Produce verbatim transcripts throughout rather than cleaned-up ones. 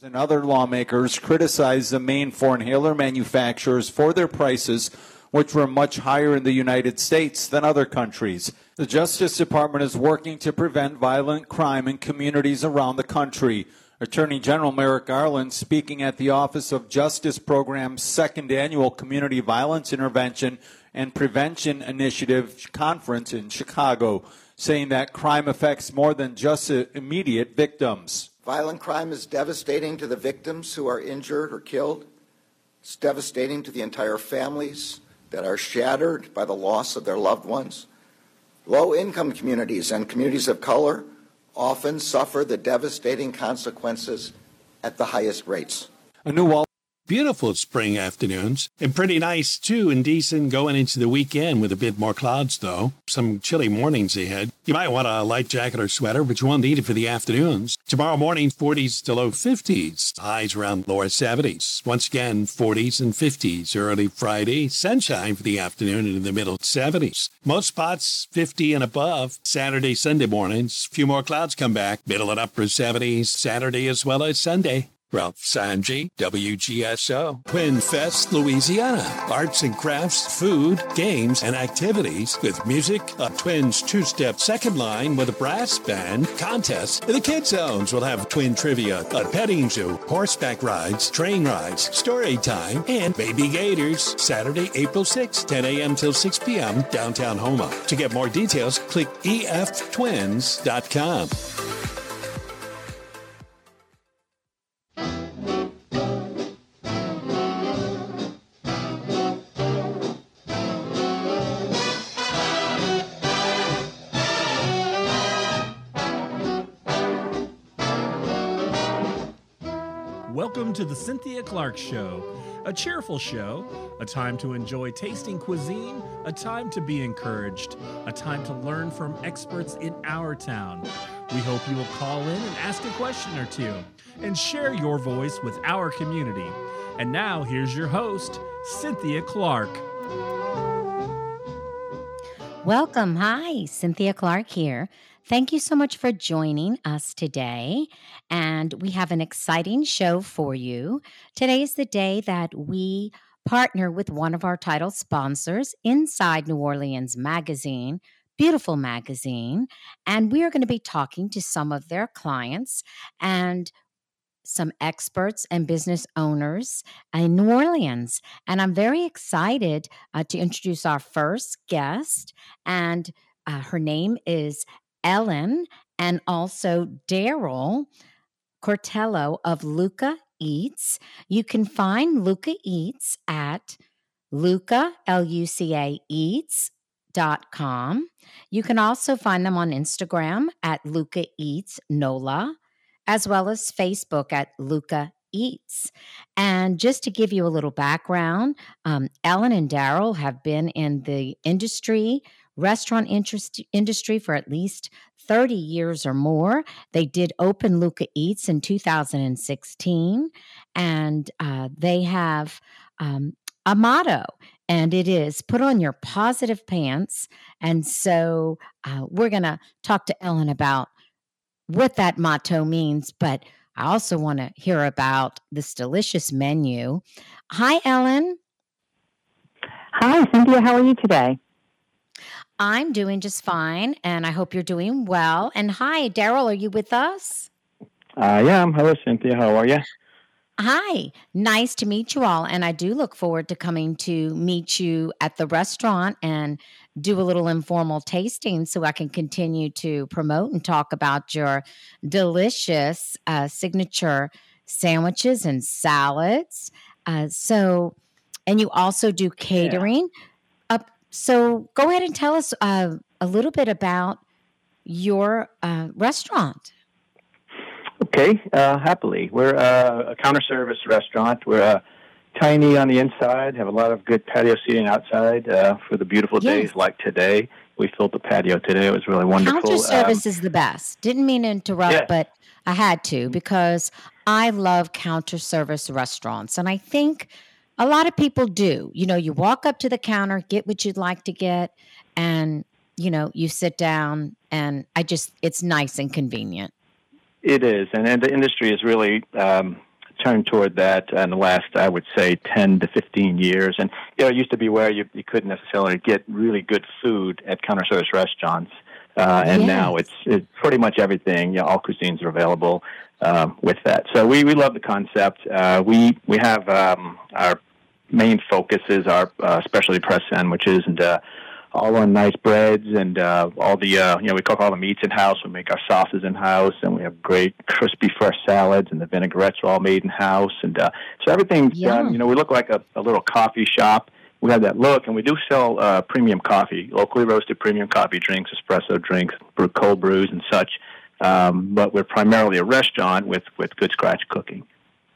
And other lawmakers criticized the main four inhaler manufacturers for their prices, which were much higher in the United States than other countries. The Justice Department is working to prevent violent crime in communities around the country. Attorney General Merrick Garland, speaking at the Office of Justice Program's second annual Community Violence Intervention and Prevention Initiative Conference in Chicago, saying that crime affects more than just immediate victims. Violent crime is devastating to the victims who are injured or killed. It's devastating to the entire families that are shattered by the loss of their loved ones. Low-income communities and communities of color often suffer the devastating consequences at the highest rates. A new wall. Beautiful spring afternoons, and pretty nice too and decent going into the weekend with a bit more clouds though. Some chilly mornings ahead. You might want a light jacket or sweater, but you won't need it for the afternoons. Tomorrow morning, forties to low fifties, highs around lower seventies. Once again, forties and fifties early Friday, sunshine for the afternoon and in the middle seventies. Most spots fifty and above. Saturday, Sunday mornings, few more clouds come back, middle and upper seventies Saturday as well as Sunday. Ralph Sanji, W G S O. Twin Fest, Louisiana. Arts and crafts, food, games, and activities with music, a Twins two-step second line with a brass band, contests. The Kid Zones will have twin trivia, a petting zoo, horseback rides, train rides, story time, and baby gators. Saturday, April sixth, ten a.m. till six p.m., downtown Houma. To get more details, click E F twins dot com. Welcome to the Cynthia Clark Show, a cheerful show, a time to enjoy tasting cuisine, a time to be encouraged, a time to learn from experts in our town. We hope you will call in and ask a question or two and share your voice with our community. And now here's your host, Cynthia Clark. Welcome. Hi, Cynthia Clark here. Thank you so much for joining us today. And we have an exciting show for you. Today is the day that we partner with one of our title sponsors, Inside New Orleans Magazine, beautiful magazine. And we are going to be talking to some of their clients and some experts and business owners in New Orleans. And I'm very excited uh, to introduce our first guest. And uh, her name is Ellen, and also Daryl Cortello of Luca Eats. You can find Luca Eats at Luca, L U C A Eats dot com. You can also find them on Instagram at Luca Eats Nola, as well as Facebook at Luca Eats. And just to give you a little background, um, Ellen and Daryl have been in the industry, restaurant interest, industry for at least thirty years or more. They did open Luca Eats in two thousand sixteen, and uh, they have um, a motto, and it is put on your positive pants. And so uh, we're going to talk to Ellen about what that motto means, but I also want to hear about this delicious menu. Hi, Ellen. Hi, Cynthia. How are you today? I'm doing just fine, and I hope you're doing well. And hi, Daryl, are you with us? I am. Hello, Cynthia. How are you? Hi. Nice to meet you all, and I do look forward to coming to meet you at the restaurant and do a little informal tasting so I can continue to promote and talk about your delicious uh, signature sandwiches and salads. Uh, so, and you also do catering. Yeah. Uh, so go ahead and tell us uh, a little bit about your uh, restaurant. Okay, uh, happily. We're uh, a counter service restaurant. We're uh, tiny on the inside, have a lot of good patio seating outside uh, for the beautiful Yes. days like today. We filled the patio today. It was really wonderful. Counter service Um, is the best. Didn't mean to interrupt, Yes. but I had to because I love counter service restaurants. And I think a lot of people do. You know, you walk up to the counter, get what you'd like to get, and, you know, you sit down, and I just, it's nice and convenient. It is, and, and the industry is really um, turned toward that in the last, I would say, ten to fifteen years. And, you know, it used to be where you, you couldn't necessarily get really good food at counter service restaurants. Uh, and Yes. now it's, it's pretty much everything. You know, all cuisines are available um, with that. So we, we love the concept. Uh, we we have um, our main focus is our uh, specialty press sandwiches and uh, all on nice breads and uh, all the, uh, you know, we cook all the meats in-house. We make our sauces in-house, and we have great crispy fresh salads, and the vinaigrettes are all made in-house. And uh, so everything's Yeah. done. You know, we look like a, a little coffee shop. We have that look, and we do sell uh, premium coffee, locally roasted premium coffee drinks, espresso drinks, brew, cold brews, and such. Um, but we're primarily a restaurant with, with good scratch cooking.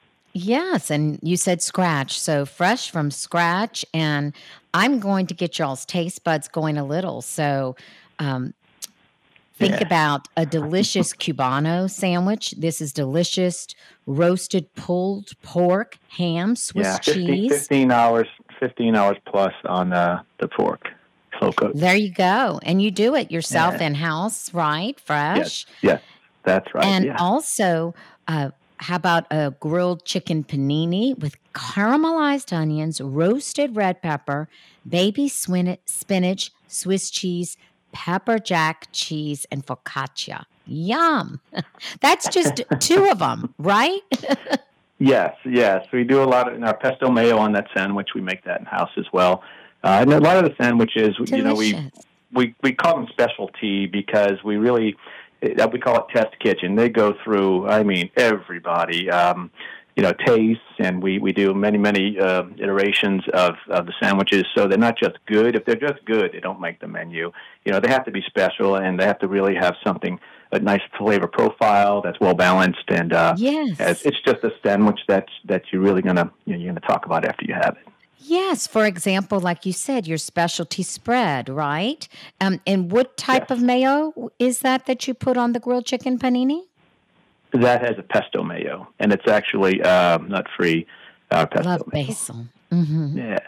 Yes, and you said scratch, so fresh from scratch, and I'm going to get y'all's taste buds going a little. So um, think Yeah. about a delicious Cubano sandwich. This is delicious roasted pulled pork, ham, Swiss yeah, fifteen, cheese. fifteen hours, fifteen hours plus on uh, the pork, slow cooked. There you go. And you do it yourself Yeah. in-house, right? Fresh. Yes, yes, that's right. And yeah. also, uh, how about a grilled chicken panini with caramelized onions, roasted red pepper, baby swin- spinach, Swiss cheese, pepper jack cheese, and focaccia. Yum. That's just two of them, right? Yes, yes. We do a lot of in our pesto mayo on that sandwich. We make that in house as well. Uh, and a lot of the sandwiches, you know, we, Delicious. we we call them specialty because we really uh, we call it test kitchen. They go through, I mean, everybody, um, you know, tastes, and we we do many many uh, iterations of of the sandwiches. So they're not just good. If they're just good, they don't make the menu. You know, they have to be special, and they have to really have something, a nice flavor profile that's well balanced, and uh, Yes. as it's just a sandwich that's that you're really gonna you know, you're gonna talk about after you have it. Yes. For example, like you said, your specialty spread, right? Um, and what type Yes. of mayo is that that you put on the grilled chicken panini? That has a pesto mayo, and it's actually uh, nut free uh, pesto Love mayo. basil. hmm Yeah,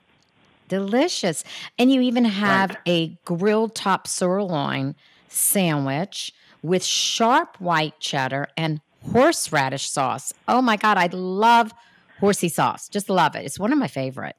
Delicious. And you even have Right. a grilled top sirloin sandwich with sharp white cheddar and horseradish sauce. Oh my God, I love horsey sauce. Just love it. It's one of my favorite.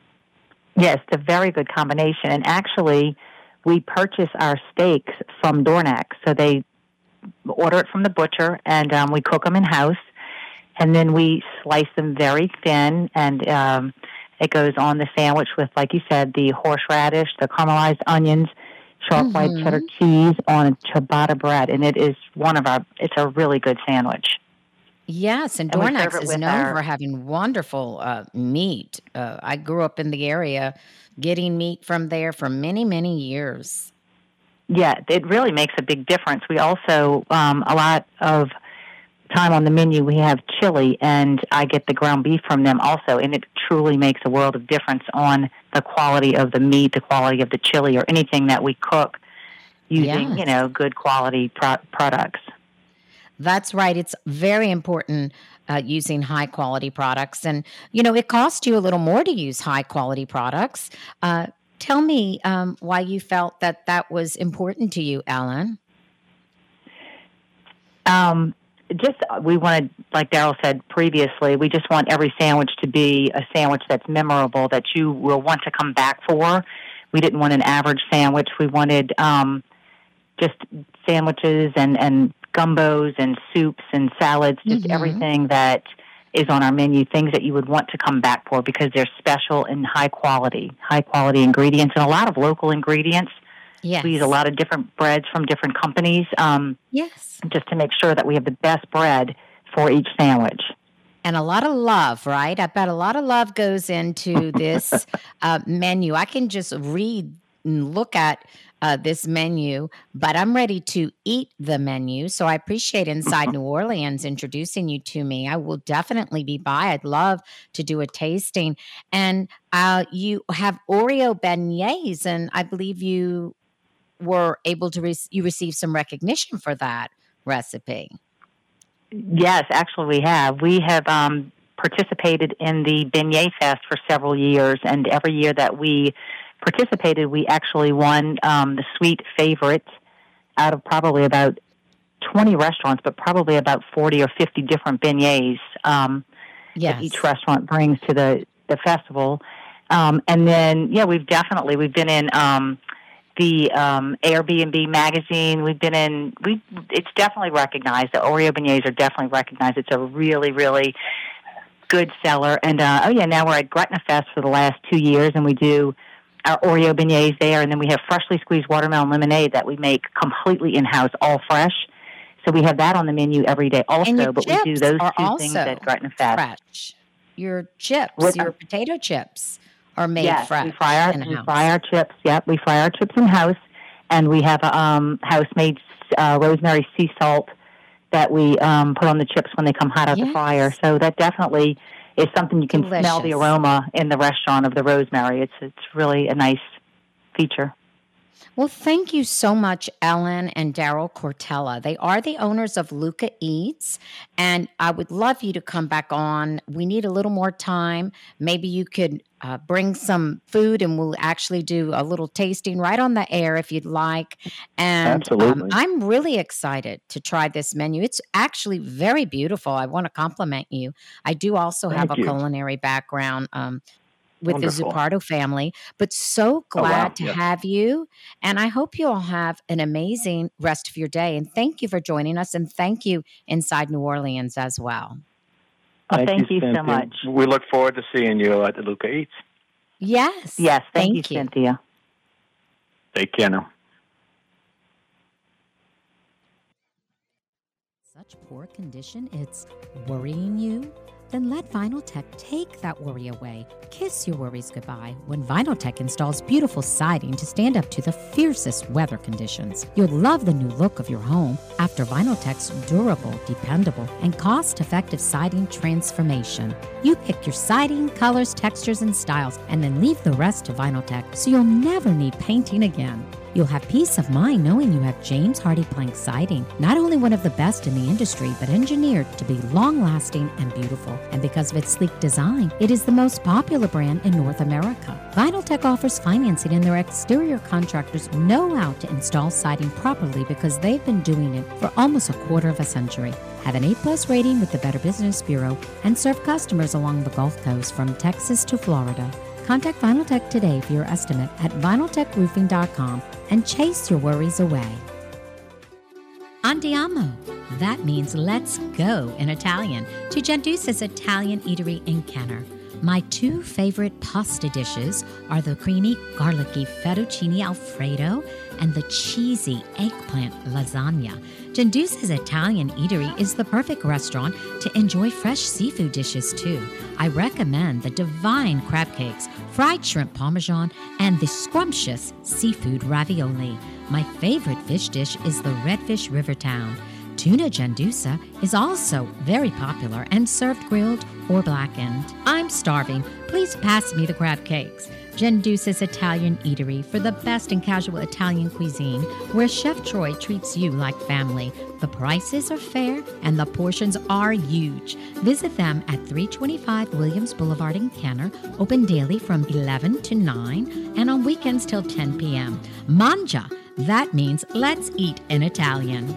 Yes, it's a very good combination. And actually, we purchase our steaks from Dornack. So they order it from the butcher, and um, we cook them in-house. And then we slice them very thin, and um, it goes on the sandwich with, like you said, the horseradish, the caramelized onions, sharp white Mhm. cheddar cheese on ciabatta bread. And it is one of our, it's a really good sandwich. Yes, and And we serve Dornax it is with known our- for having wonderful uh, meat. Uh, I grew up in the area getting meat from there for many, many years. Yeah, it really makes a big difference. We also, um, a lot of time on the menu, we have chili, and I get the ground beef from them also, and it truly makes a world of difference on the quality of the meat, the quality of the chili, or anything that we cook using, Yes. you know, good quality pro- products. That's right. It's very important uh, using high quality products. And, you know, it costs you a little more to use high quality products. Uh, tell me um, why you felt that that was important to you, Ellen. Um, just we wanted, like Daryl said previously, we just want every sandwich to be a sandwich that's memorable, that you will want to come back for. We didn't want an average sandwich. We wanted um, just sandwiches and, and gumbos and soups and salads, just Mhm. everything that is on our menu, things that you would want to come back for because they're special and high quality, high quality ingredients, and a lot of local ingredients. Yes. We use a lot of different breads from different companies. Um, Yes. just to make sure that we have the best bread for each sandwich. And a lot of love, right? I bet a lot of love goes into this uh, menu. I can just read and look at uh, this menu, but I'm ready to eat the menu. So I appreciate Inside New Orleans introducing you to me. I will definitely be by. I'd love to do a tasting. And uh, you have Oreo beignets, and I believe you were able to, re- you received some recognition for that recipe. Yes, actually we have. We have um, participated in the Beignet Fest for several years, and every year that we participated, we actually won um, the sweet favorite out of probably about twenty restaurants, but probably about forty or fifty different beignets. Um, Yes. that each restaurant brings to the, the festival. Um, and then, yeah, we've definitely, we've been in um, the um, Airbnb magazine. We've been in, we. It's definitely recognized. The Oreo beignets are definitely recognized. It's a really, really good seller. And, uh, oh, yeah, now we're at Gretna Fest for the last two years, and we do our Oreo beignets there. And then we have freshly squeezed watermelon lemonade that we make completely in-house, all fresh. So we have that on the menu every day also, And your but we do chips those are two also things at Gretna Fest. fresh. Your chips, What- your potato chips are made yes, fresh we fry our we in-house. fry our chips. Yep, we fry our chips in house, and we have a um, house-made uh, rosemary sea salt that we um, put on the chips when they come hot out Yes. the fryer. So that definitely is something you can smell the Delicious. aroma in the restaurant of the rosemary. It's it's really a nice feature. Well, thank you so much, Ellen and Daryl Cortella. They are the owners of Luca Eats, and I would love you to come back on. We need a little more time. Maybe you could uh, bring some food, and we'll actually do a little tasting right on the air if you'd like. And um, Absolutely. I'm really excited to try this menu. It's actually very beautiful. I want to compliment you. I do also have Thank a you. culinary background. Um, with Wonderful. the Zuccardo family, but so Oh, wow. glad to Yes. have you. And I hope you all have an amazing rest of your day. And thank you for joining us. And thank you, Inside New Orleans, as well. Well, thank you so Cynthia. much. We look forward to seeing you at the Luca Eats. Yes. Yes, thank, Thank you, you. Cynthia. Take care now. Such poor condition, it's worrying you? Then let Vinyltech take that worry away. Kiss your worries goodbye when Vinyltech installs beautiful siding to stand up to the fiercest weather conditions. You'll love the new look of your home after Vinyltech's durable, dependable, and cost-effective siding transformation. You pick your siding, colors, textures, and styles, and then leave the rest to Vinyltech so you'll never need painting again. You'll have peace of mind knowing you have James Hardy Plank siding, not only one of the best in the industry, but engineered to be long-lasting and beautiful. And because of its sleek design, it is the most popular brand in North America. Vinyltech offers financing, and their exterior contractors know how to install siding properly because they've been doing it for almost a quarter of a century. Have an A-plus rating with the Better Business Bureau and serve customers along the Gulf Coast from Texas to Florida. Contact Vinyltech today for your estimate at vinyltech roofing dot com and chase your worries away. Andiamo. That means let's go in Italian to Giandusa's Italian Eatery in Kenner. My two favorite pasta dishes are the creamy, garlicky fettuccine alfredo and the cheesy eggplant lasagna. Giandusa's Italian Eatery is the perfect restaurant to enjoy fresh seafood dishes too. I recommend the divine crab cakes, fried shrimp parmesan, and the scrumptious seafood ravioli. My favorite fish dish is the redfish rivertown. Tuna Giandusa is also very popular and served grilled or blackened. I'm starving. Please pass me the crab cakes. Giandusa's Italian Eatery for the best in casual Italian cuisine, where Chef Troy treats you like family. The prices are fair and the portions are huge. Visit them at three twenty-five Williams Boulevard in Kenner, open daily from eleven to nine and on weekends till ten p.m. Mangia. That means let's eat in Italian.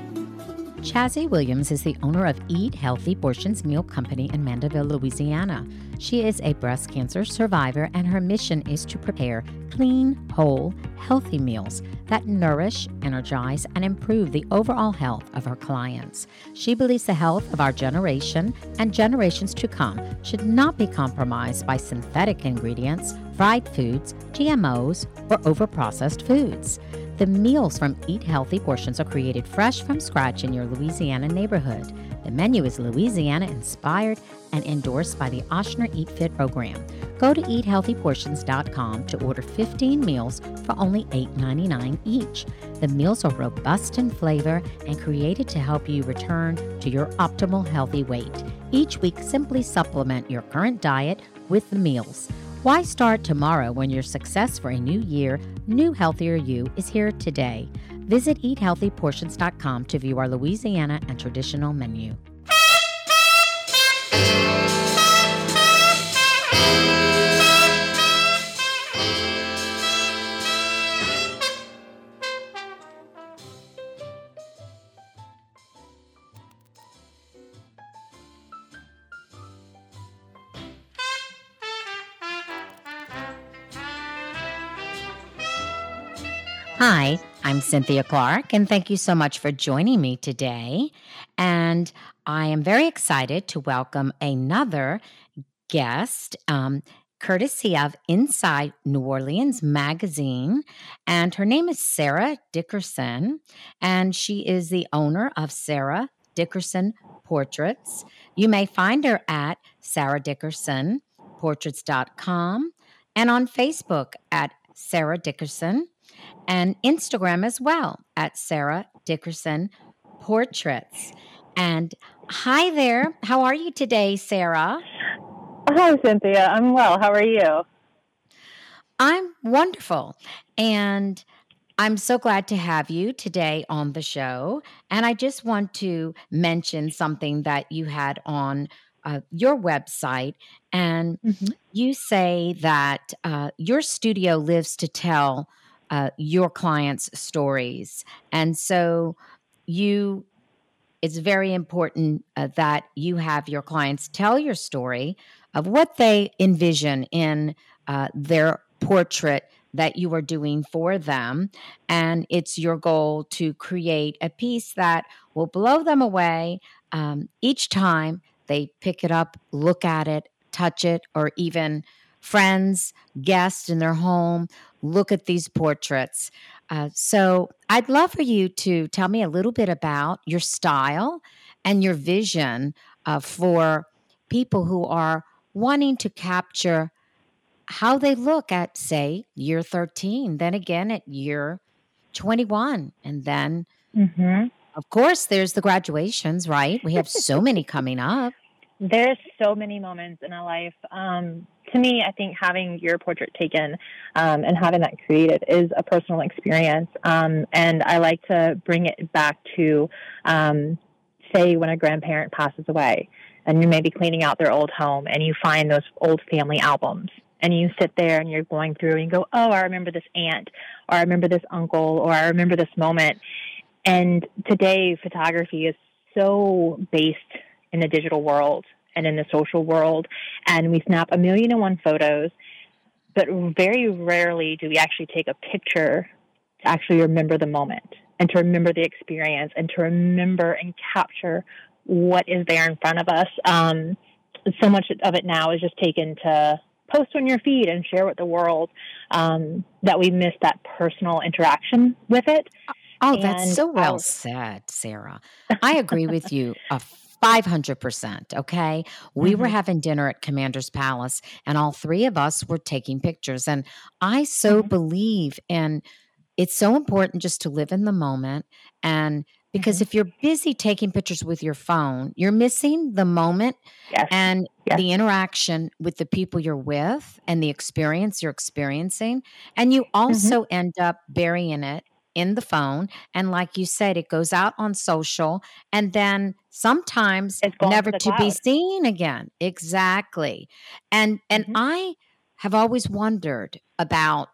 Chazzy Williams is the owner of Eat Healthy Portions Meal Company in Mandeville, Louisiana. She is a breast cancer survivor, and her mission is to prepare clean, whole, healthy meals that nourish, energize, and improve the overall health of her clients. She believes the health of our generation and generations to come should not be compromised by synthetic ingredients, fried foods, G M Os, or overprocessed foods. The meals from Eat Healthy Portions are created fresh from scratch in your Louisiana neighborhood. The menu is Louisiana-inspired and endorsed by the Ochsner Eat Fit program. Go to eat healthy portions dot com to order fifteen meals for only eight ninety-nine each. The meals are robust in flavor and created to help you return to your optimal healthy weight. Each week, simply supplement your current diet with the meals. Why start tomorrow when your success for a new year, new healthier you, is here today? Visit eat healthy portions dot com to view our Louisiana and traditional menu. Hi, I'm Cynthia Clark, and thank you so much for joining me today. And I am very excited to welcome another guest, um, courtesy of Inside New Orleans magazine. And her name is Sarah Dickerson, and she is the owner of Sarah Dickerson Portraits. You may find her at sarah dickerson portraits dot com and on Facebook at Sarah Dickerson, and Instagram as well at Sarah Dickerson Portraits. And hi there. How are you today, Sarah? Hi, Cynthia. I'm well. How are you? I'm wonderful. And I'm so glad to have you today on the show. And I just want to mention something that you had on uh, your website. And Mm-hmm. you say that uh, your studio lives to tell uh, your clients' stories. And so you, it's very important uh, that you have your clients tell your story of what they envision in uh, their portrait that you are doing for them. And it's your goal to create a piece that will blow them away um, each time they pick it up, look at it, touch it, or even friends, guests in their home, look at these portraits. Uh, so I'd love for you to tell me a little bit about your style and your vision uh, for people who are wanting to capture how they look at, say, year thirteen, then again at year twenty-one. And then, Mm-hmm. of course, there's the graduations, right? We have so many coming up. There's so many moments in a life. Um, to me, I think having your portrait taken um, and having that created is a personal experience. Um, and I like to bring it back to, um, say, when a grandparent passes away and you may be cleaning out their old home and you find those old family albums. And you sit there and you're going through and you go, oh, I remember this aunt, or I remember this uncle, or I remember this moment. And today, photography is so based in the digital world and in the social world. And we snap a million and one photos, but very rarely do we actually take a picture to actually remember the moment and to remember the experience and to remember and capture what is there in front of us. Um, so much of it now is just taken to post on your feed and share with the world, um, that we miss that personal interaction with it. Oh, that's And so well our- said, Sarah. I agree with you a five hundred percent. Okay. We were Mhm. having dinner at Commander's Palace, and all three of us were taking pictures. And I so Mhm. believe in it's so important just to live in the moment. And because Mhm. if you're busy taking pictures with your phone, you're missing the moment Yes. and Yes. the interaction with the people you're with and the experience you're experiencing. And you also end up burying it in the phone. And like you said, it goes out on social and then sometimes It's going never to the to be cloud. seen again. Exactly. And and Mhm. I have always wondered about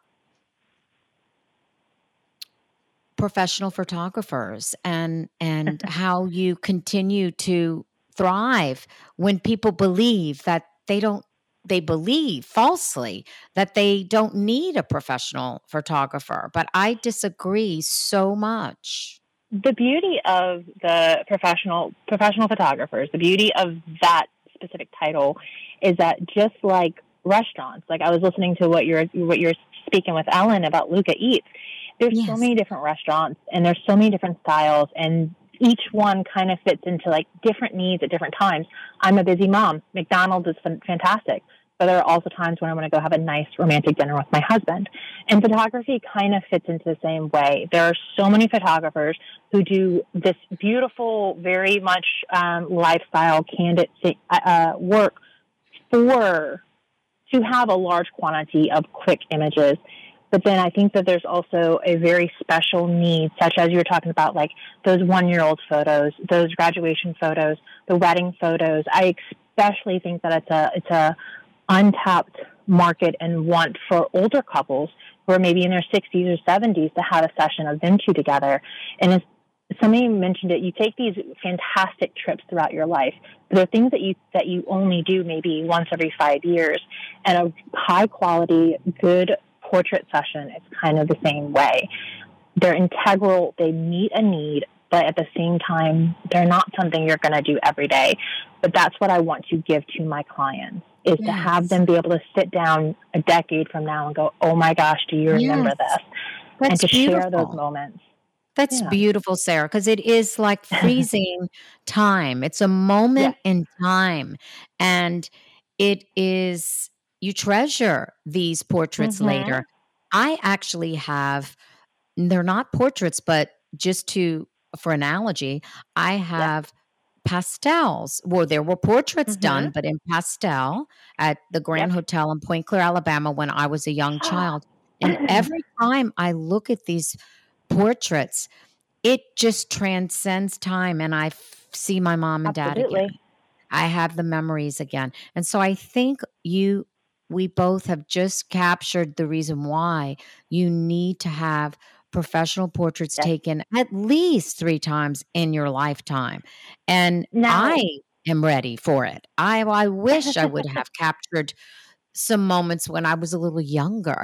professional photographers and and how you continue to thrive when people believe that they don't they believe falsely that they don't need a professional photographer, but I disagree so much. The beauty of the professional professional photographers, the beauty of that specific title is that just like restaurants, like I was listening to what you're what you're speaking with Ellen about Luca Eats, there's so Yes. many different restaurants and there's so many different styles, and each one kind of fits into like different needs at different times. I'm a busy mom. McDonald's is fan- fantastic, but there are also times when I want to go have a nice romantic dinner with my husband. And photography kind of fits into the same way. There are so many photographers who do this beautiful, very much um, lifestyle, candid uh, work for to have a large quantity of quick images. But then I think that there's also a very special need, such as you were talking about, like those one-year-old photos, those graduation photos, the wedding photos. I especially think that it's a it's a untapped market and want for older couples who are maybe in their sixties or seventies to have a session of them two together. And as somebody mentioned it, you take these fantastic trips throughout your life. There are things that you that you only do maybe once every five years, and a high-quality, good portrait session is kind of the same way. they're integral. They meet a need, but at the same time, they're not something you're going to do every day. But that's what I want to give to my clients, is yes. to have them be able to sit down a decade from now and go, oh my gosh, do you remember yes. this? That's and to beautiful. share those moments. That's yeah. beautiful, Sarah, because it is like freezing time. It's a moment yeah. in time. And it is, you treasure these portraits mm-hmm. later. I actually have, they're not portraits, but just to, for analogy, I have yeah. pastels. Well, there were portraits mm-hmm. done, but in pastel at the Grand yep. Hotel in Point Clear, Alabama, when I was a young child. And every time I look at these portraits, it just transcends time, and I f- see my mom and Absolutely. dad again. I have the memories again. And so I think you, we both have just captured the reason why you need to have professional portraits yes. taken at least three times in your lifetime. And now, I am ready for it. I, I wish I would have captured some moments when I was a little younger.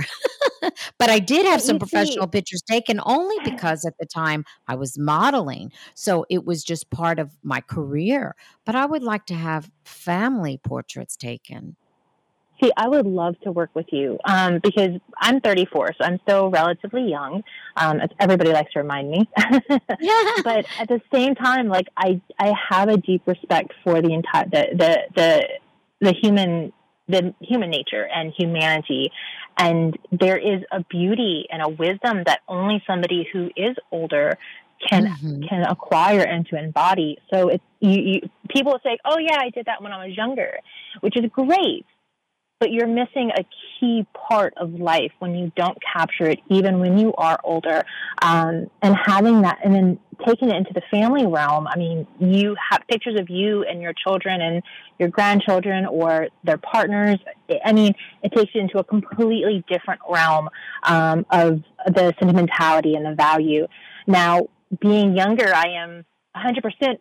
But I did have some professional pictures taken only because at the time I was modeling. So it was just part of my career. But I would like to have family portraits taken. See, I would love to work with you um, because I'm thirty-four, so I'm still relatively young. Um, as everybody likes to remind me. Yeah. But at the same time, like I, I have a deep respect for the entire the the the, the human the human nature and humanity. And there is a beauty and a wisdom that only somebody who is older can mm-hmm. can acquire and to embody. So it's you, you people say, "Oh yeah, I did that when I was younger," which is great. But you're missing a key part of life when you don't capture it, even when you are older. Um, and having that, and then taking it into the family realm. I mean, you have pictures of you and your children and your grandchildren or their partners. I mean, it takes you into a completely different realm um, of the sentimentality and the value. Now, being younger, I am one hundred percent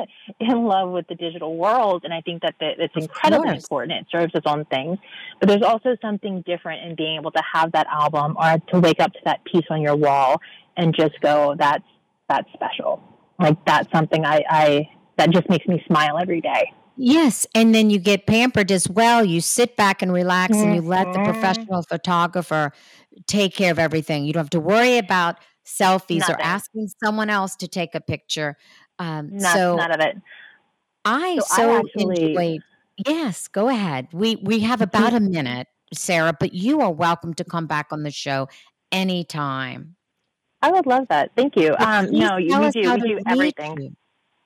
in love with the digital world, and I think that the, it's incredibly important. It serves its own things. But there's also something different in being able to have that album or to wake up to that piece on your wall and just go, that's that's special. Like, that's something I, I that just makes me smile every day. Yes, and then you get pampered as well. You sit back and relax, mm-hmm. and you let the professional photographer take care of everything. You don't have to worry about selfies Nothing. or asking someone else to take a picture. Um, Not, so none of it. I so, so I actually, enjoyed. Yes, go ahead. We we have about a minute, Sarah, but you are welcome to come back on the show anytime. I would love that. Thank you. Um, no, you, we do. We do everything. You.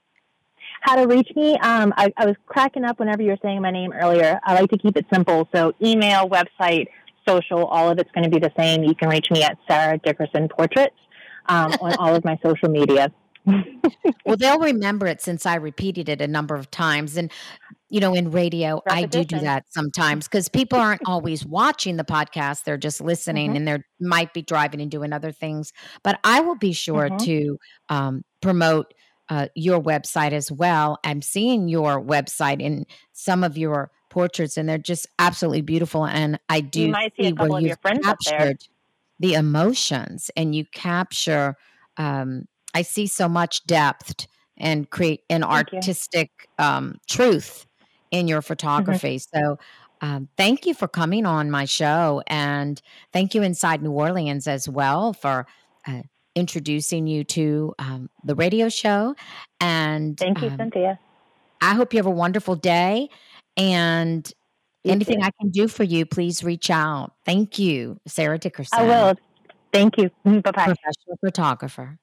How to reach me? Um, I, I was cracking up whenever you were saying my name earlier. I like to keep it simple. So email, website, social, all of it's going to be the same. You can reach me at Sarah Dickerson Portraits um, on all of my social media. Well, they'll remember it since I repeated it a number of times. And, you know, in radio, Repetition. I do do that sometimes because people aren't always watching the podcast. They're just listening mm-hmm. and they might be driving and doing other things. But I will be sure mm-hmm. to um, promote uh, your website as well. I'm seeing your website in some of your portraits, and they're just absolutely beautiful. And I do you might see, see a couple where of you've your friends captured up there. the emotions, and you capture um, I see so much depth and create an thank artistic um, truth in your photography. Mm-hmm. So um, thank you for coming on my show, and thank you Inside New Orleans as well for uh, introducing you to um, the radio show. And thank you, um, Cynthia. I hope you have a wonderful day, and you anything too. I can do for you, please reach out. Thank you, Sarah Dickerson. I will. Thank you. Bye-bye. Professional photographer.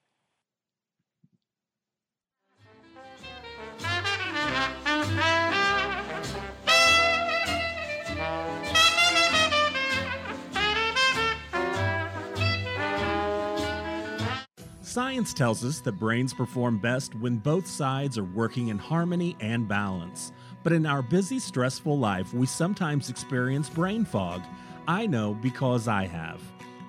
Science tells us that brains perform best when both sides are working in harmony and balance. But in our busy, stressful life, we sometimes experience brain fog. I know because I have.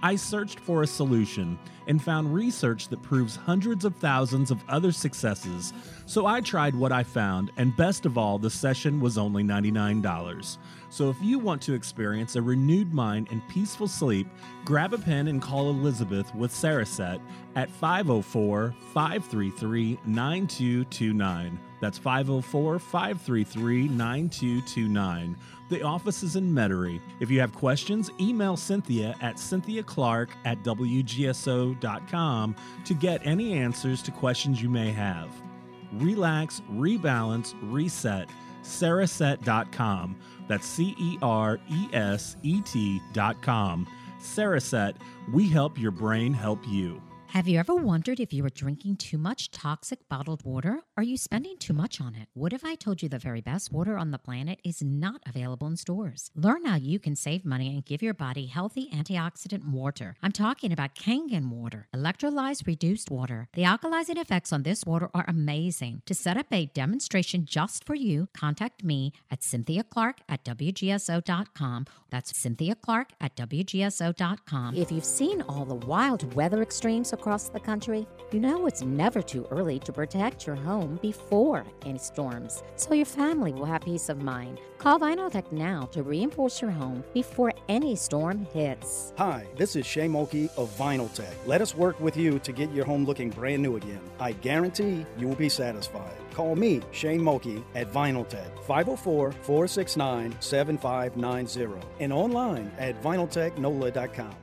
I searched for a solution and found research that proves hundreds of thousands of other successes. So I tried what I found, and best of all, the session was only ninety-nine dollars. So if you want to experience a renewed mind and peaceful sleep, grab a pen and call Elizabeth with Saracet at five oh four, five three three, nine two two nine. That's five oh four, five three three, nine two two nine. The office is in Metairie. If you have questions, email Cynthia at cynthia clark at w g s o dot com to get any answers to questions you may have. Relax, rebalance, reset. Cereset dot com. That's C E R E S E T dot com. Cereset, we help your brain help you. Have you ever wondered if you are drinking too much toxic bottled water? Are you spending too much on it? What if I told you the very best water on the planet is not available in stores? Learn how you can save money and give your body healthy antioxidant water. I'm talking about Kangen water, electrolyzed reduced water. The alkalizing effects on this water are amazing. To set up a demonstration just for you, contact me at cynthia clark at w g s o dot com. That's cynthia clark at w g s o dot com. If you've seen all the wild weather extremes across the country, you know it's never too early to protect your home before any storms, so your family will have peace of mind. Call Vinyltech now to reinforce your home before any storm hits. Hi, this is Shay Mulkey of Vinyltech. Let us work with you to get your home looking brand new again. I guarantee you will be satisfied. Call me, Shane Mulkey, at Vinyltech, five oh four, four six nine, seven five nine zero, and online at vinyltech nola dot com.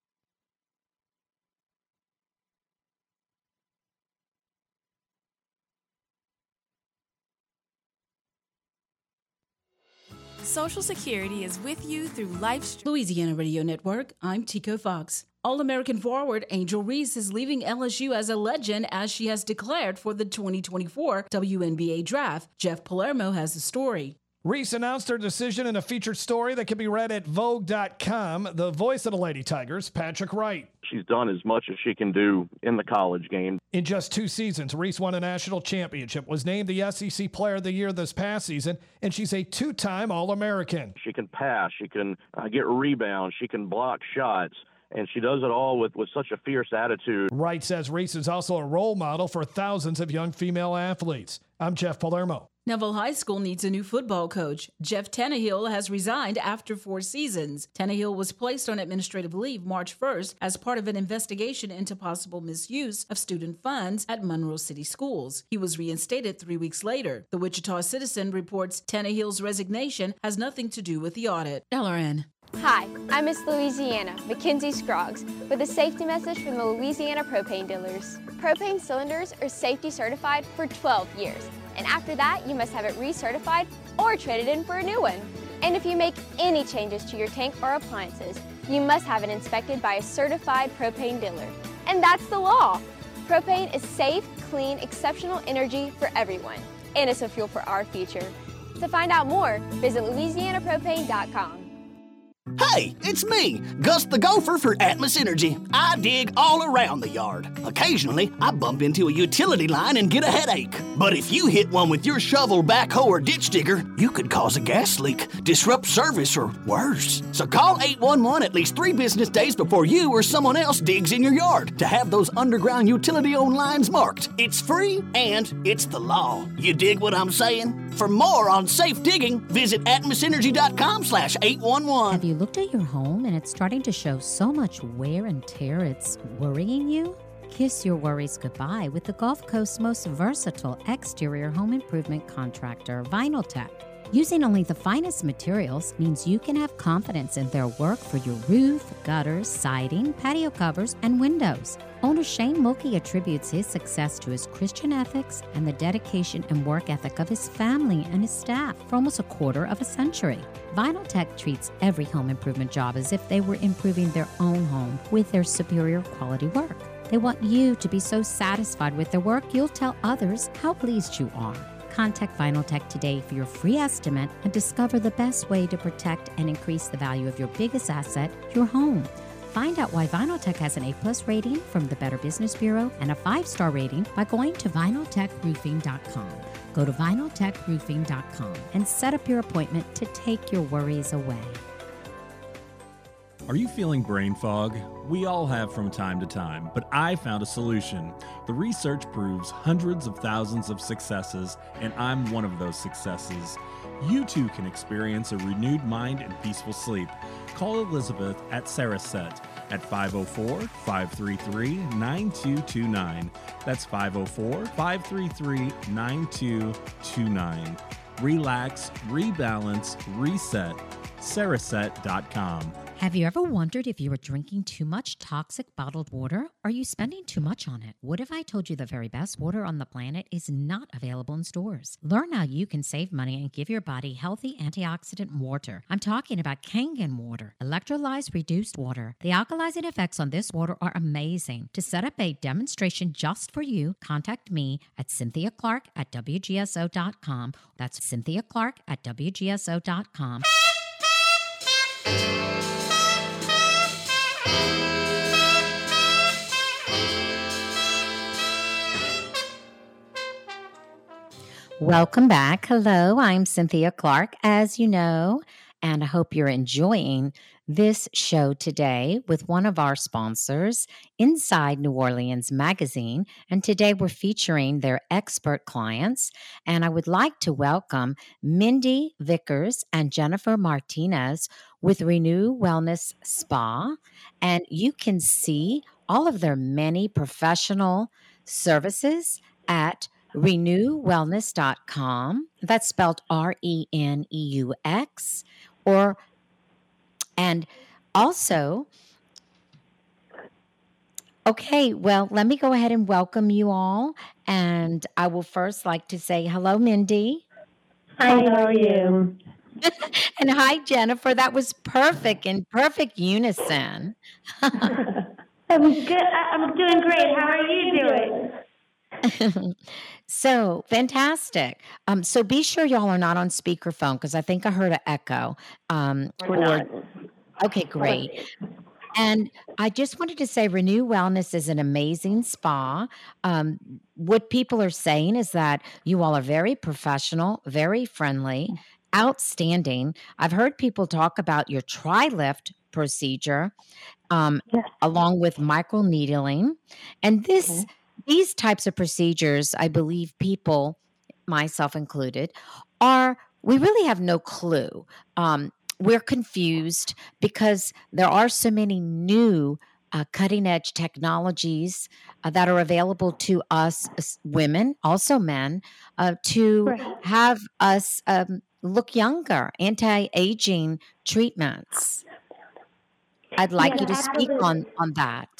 Social Security is with you through life's Louisiana Radio Network. I'm Tico Fox. All-American forward Angel Reese is leaving L S U as a legend as she has declared for the twenty twenty-four W N B A Draft. Jeff Palermo has the story. Reese announced her decision in a featured story that can be read at vogue dot com. The voice of the Lady Tigers, Patrick Wright. She's done as much as she can do in the college game. In just two seasons, Reese won a national championship, was named the S E C Player of the Year this past season, and she's a two-time All-American. She can pass, she can uh, get rebounds, she can block shots, and she does it all with, with such a fierce attitude. Wright says Reese is also a role model for thousands of young female athletes. I'm Jeff Palermo. Neville High School needs a new football coach. Jeff Tannehill has resigned after four seasons. Tannehill was placed on administrative leave March first as part of an investigation into possible misuse of student funds at Monroe City Schools. He was reinstated three weeks later. The Wichita Citizen reports Tannehill's resignation has nothing to do with the audit. L R N. Hi, I'm Miss Louisiana, Mackenzie Scroggs, with a safety message from the Louisiana Propane Dealers. Propane cylinders are safety certified for twelve years, and after that, you must have it recertified or traded in for a new one. And if you make any changes to your tank or appliances, you must have it inspected by a certified propane dealer. And that's the law. Propane is safe, clean, exceptional energy for everyone, and it's a fuel for our future. To find out more, visit louisiana propane dot com. Hey, it's me, Gus the Gopher for Atmos Energy. I dig all around the yard. Occasionally, I bump into a utility line and get a headache. But if you hit one with your shovel, backhoe, or ditch digger, you could cause a gas leak, disrupt service, or worse. So call eight one one at least three business days before you or someone else digs in your yard to have those underground utility-owned lines marked. It's free and it's the law. You dig what I'm saying? For more on safe digging, visit atmos energy dot com slash eight one one. Have you looked at your home and it's starting to show so much wear and tear it's worrying you? Kiss your worries goodbye with the Gulf Coast's most versatile exterior home improvement contractor, Vinyltech. Using only the finest materials means you can have confidence in their work for your roof, gutters, siding, patio covers, and windows. Owner Shane Mulkey attributes his success to his Christian ethics and the dedication and work ethic of his family and his staff for almost a quarter of a century. Vinyltech treats every home improvement job as if they were improving their own home with their superior quality work. They want you to be so satisfied with their work, you'll tell others how pleased you are. Contact Vinyltech today for your free estimate and discover the best way to protect and increase the value of your biggest asset, your home. Find out why Vinyltech has an A plus rating from the Better Business Bureau and a five-star rating by going to vinyl tech roofing dot com. Go to vinyl tech roofing dot com and set up your appointment to take your worries away. Are you feeling brain fog? We all have from time to time, but I found a solution. The research proves hundreds of thousands of successes, and I'm one of those successes. You too can experience a renewed mind and peaceful sleep. Call Elizabeth at Saraset at five oh four, five three three, nine two two nine. That's five oh four, five three three, nine two two nine. Relax, rebalance, reset. Saraset dot com. Have you ever wondered if you are drinking too much toxic bottled water? Are you spending too much on it? What if I told you the very best water on the planet is not available in stores? Learn how you can save money and give your body healthy antioxidant water. I'm talking about Kangen water, electrolyzed reduced water. The alkalizing effects on this water are amazing. To set up a demonstration just for you, contact me at Cynthia Clark at W G S O dot com. That's Cynthia Clark at W G S O dot com. Welcome back. Hello, I'm Cynthia Clark, as you know, and I hope you're enjoying this show today with one of our sponsors, Inside New Orleans Magazine. And today we're featuring their expert clients. And I would like to welcome Mindy Vickers and Jennifer Martinez with Renew Wellness Spa. And you can see all of their many professional services at renew wellness dot com. That's spelled R E N E U X. Or, and also, okay, well, let me go ahead and welcome you all. And I will first like to say hello, Mindy. Hi, how are you? And hi, Jennifer. That was perfect, in perfect unison. I'm good. I'm doing great. How are you doing? So fantastic. Um, so be sure y'all are not on speakerphone because I think I heard an echo. Um, We're or, not. Okay, great. And I just wanted to say Renew Wellness is an amazing spa. Um, what people are saying is that you all are very professional, very friendly, outstanding. I've heard people talk about your tri-lift procedure um, Yes. along with microneedling. And this Okay. these types of procedures, I believe people, myself included, are, we really have no clue. Um, we're confused because there are so many new uh, cutting edge technologies uh, that are available to us as women, also men, uh, to Right. have us um, look younger, anti-aging treatments. I'd like Yes, you to speak on, absolutely. on that.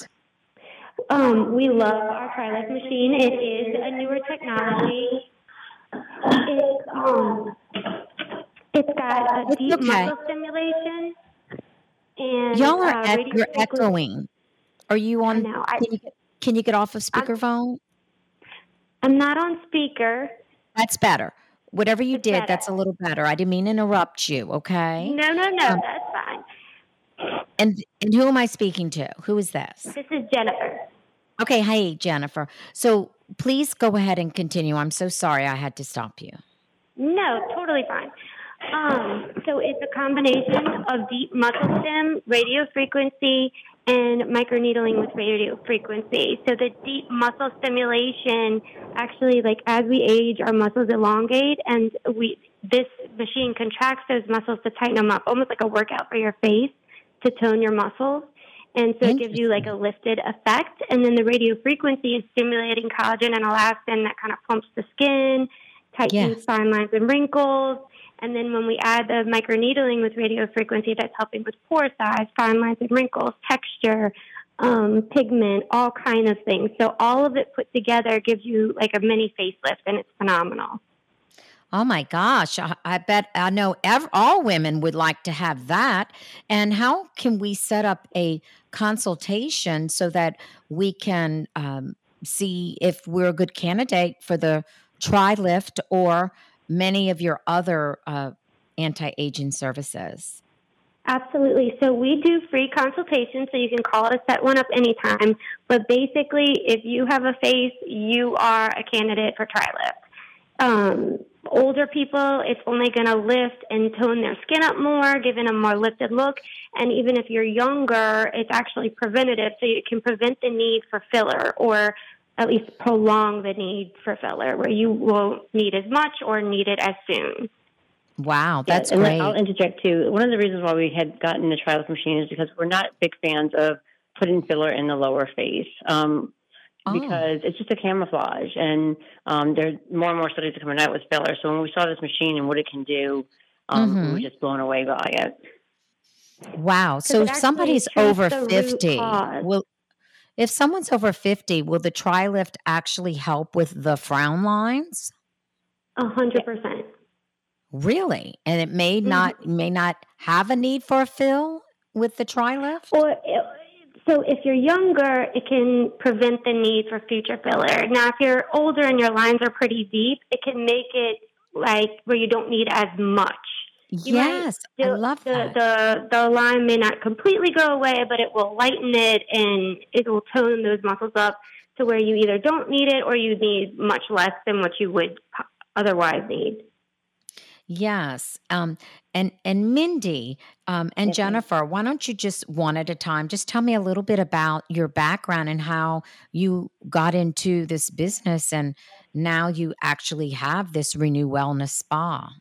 Um, we love our TriLife machine. It is a newer technology. It's um, it's got a It's deep okay. muscle stimulation and Y'all are uh, ec- radio you're frequency. echoing. Are you I on? know. I, Can you get, can you get off of speakerphone? I'm not on speaker. That's better. Whatever you It's did, better. that's a little better. I didn't mean to interrupt you. Okay. No, no, no. Um, That's fine. and and who am I speaking to? Who is this? This is Jennifer. Okay. Hey, Jennifer. So please go ahead and continue. I'm so sorry I had to stop you. No, totally fine. Um, so it's a combination of deep muscle stim, radio frequency, and microneedling with radio frequency. So the deep muscle stimulation, actually, like as we age, our muscles elongate, and we this machine contracts those muscles to tighten them up, almost like a workout for your face to tone your muscles. And so it gives you like a lifted effect. And then the radio frequency is stimulating collagen and elastin that kind of plumps the skin, tightens Yes. fine lines and wrinkles. And then when we add the microneedling with radio frequency, that's helping with pore size, fine lines and wrinkles, texture, um, pigment, all kind of things. So all of it put together gives you like a mini facelift, and it's phenomenal. Oh my gosh. I, I bet I know ev- all women would like to have that. And how can we set up a consultation so that we can um, see if we're a good candidate for the TriLift or many of your other uh, anti-aging services? Absolutely. So we do free consultations, so you can call to set one up anytime. But basically, if you have a face, you are a candidate for TriLift. Um, older people, it's only going to lift and tone their skin up more, giving a more lifted look. And even if you're younger, it's actually preventative, so it can prevent the need for filler, or at least prolong the need for filler, where you won't need as much or need it as soon. Wow, Yeah, that's and great. I'll interject too. One of the reasons why we had gotten the TriLift machine is because we're not big fans of putting filler in the lower face. Um, Oh. Because it's just a camouflage, and um, there's more and more studies are coming out with filler. So when we saw this machine and what it can do, um, we Mhm. were just blown away by it. Wow. So it if actually somebody's treats over the root fifty, cause. will if someone's over fifty, will the TriLift actually help with the frown lines? A hundred percent. Really? And it may not may not have a need for a fill with the TriLift? Or so if you're younger, it can prevent the need for future filler. Now, if you're older and your lines are pretty deep, it can make it like where you don't need as much. You might Yes, I still- love the, that. The the line may not completely go away, but it will lighten it and it will tone those muscles up to where you either don't need it or you need much less than what you would otherwise need. Yes. Um, and and Mindy um, and Yes, ma'am. Jennifer, why don't you just one at a time, just tell me a little bit about your background and how you got into this business and now you actually have this Renew Wellness Spa.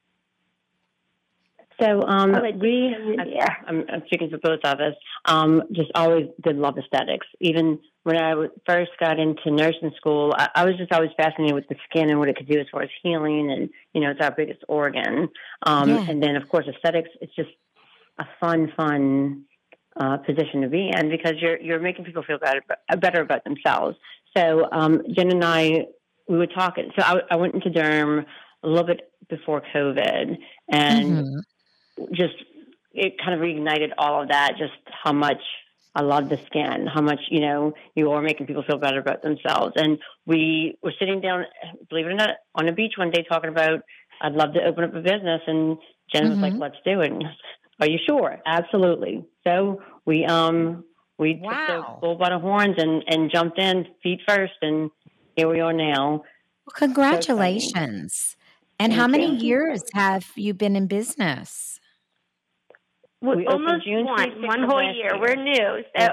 So um, I'll let you we, go, Mindy. I, I'm, I'm speaking for both of us, um, just always did love aesthetics. Even when I w- first got into nursing school, I, I was just always fascinated with the skin and what it could do as far as healing, and you know, it's our biggest organ. Um, Yeah. And then, of course, aesthetics. It's just a fun, fun uh, position to be in because you're you're making people feel better better about themselves. So um, Jen and I, we were talking. So I, I went into derm a little bit before COVID, and Mhm. just it kind of reignited all of that, just how much I love the skin, how much, you know, you are making people feel better about themselves. And we were sitting down, believe it or not, on the beach one day talking about, I'd love to open up a business. And Jen was like, Mhm. let's do it. And, are you sure? Absolutely. So we, um, we took the Wow. bull by the horns and, and jumped in feet first. And here we are now. Well, congratulations. And how Thank many you. years have you been in business? We opened Almost June one, twenty-sixth one of whole last year. year. We're new, so.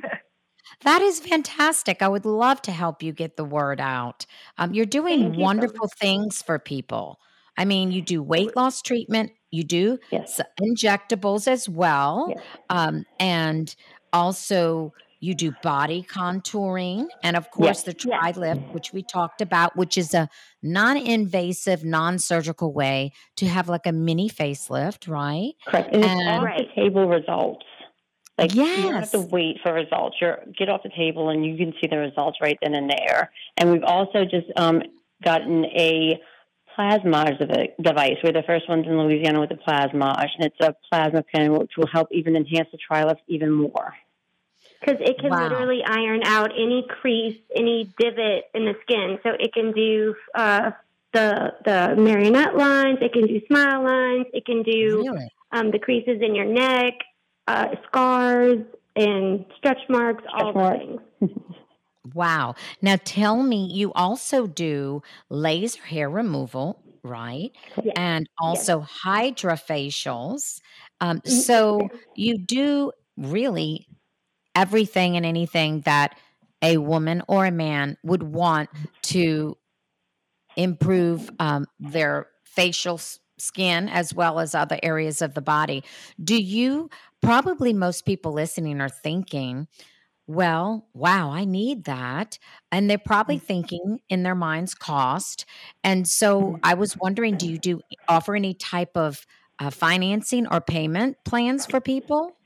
That is fantastic. I would love to help you get the word out. Um, you're doing Thank you so wonderful things for people. I mean, you do weight loss treatment, you do Yes. s- injectables as well, Yes. um, and also you do body contouring, and of course Yes. the TriLift, which we talked about, which is a non-invasive, non-surgical way to have like a mini facelift, right? Correct. And it's And off the table results. Like you don't have to yes, wait for results. You're get off the table and you can see the results right then and there. And we've also just um, gotten a plasmage dev- device. We're the first ones in Louisiana with the plasmage, and it's a plasma pen which will help even enhance the TriLift even more. Because it can wow. literally iron out any crease, any divot in the skin. So it can do uh, the the marionette lines, it can do smile lines, it can do Really? um, the creases in your neck, uh, scars, and stretch marks, all the marks. things. Wow. Now tell me, you also do laser hair removal, right? Yes. And Yes. also hydrofacials. Um, Mhm. so you do really everything and anything that a woman or a man would want to improve um, their facial s- skin as well as other areas of the body. Do you, probably most people listening are thinking, well, wow, I need that. And they're probably thinking in their minds cost. And so I was wondering, do you do offer any type of uh, financing or payment plans for people?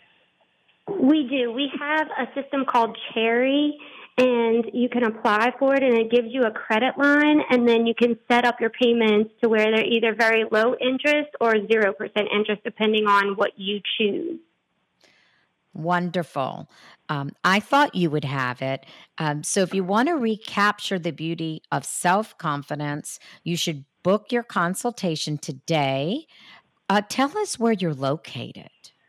We do. We have a system called Cherry, and you can apply for it, and it gives you a credit line, and then you can set up your payments to where they're either very low interest or zero percent interest, depending on what you choose. Wonderful. Um, I thought you would have it. Um, so if you want to recapture the beauty of self-confidence, you should book your consultation today. Uh, tell us where you're located.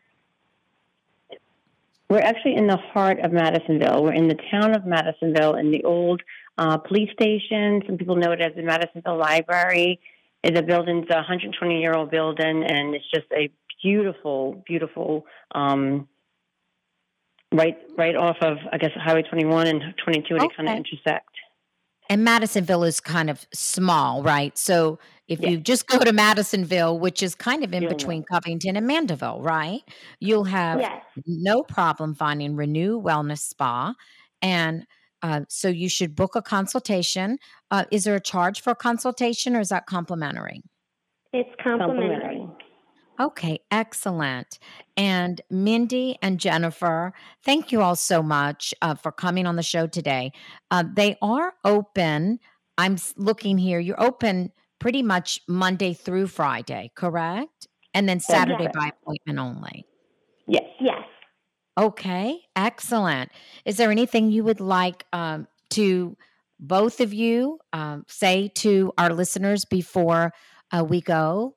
We're actually in the heart of Madisonville. We're in the town of Madisonville in the old uh, police station. Some people know it as the Madisonville Library. The building's a one hundred twenty year old building, and it's just a beautiful, beautiful, um, right, right off of, I guess, Highway twenty-one and twenty-two. Okay. They kind of intersect. And Madisonville is kind of small, right? So if Yeah. you just go to Madisonville, which is kind of in You'll between know. Covington and Mandeville, right? You'll have Yes. no problem finding Renew Wellness Spa. And uh, so you should book a consultation. Uh, is there a charge for a consultation, or is that complimentary? It's complimentary. Complimentary. Okay, excellent. And Mindy and Jennifer, thank you all so much uh, for coming on the show today. Uh, they are open. I'm s- looking here. You're open pretty much Monday through Friday, correct? And then Saturday correct. by appointment only. Yes. Yes. Okay, excellent. Is there anything you would like um, to both of you um, say to our listeners before uh, we go?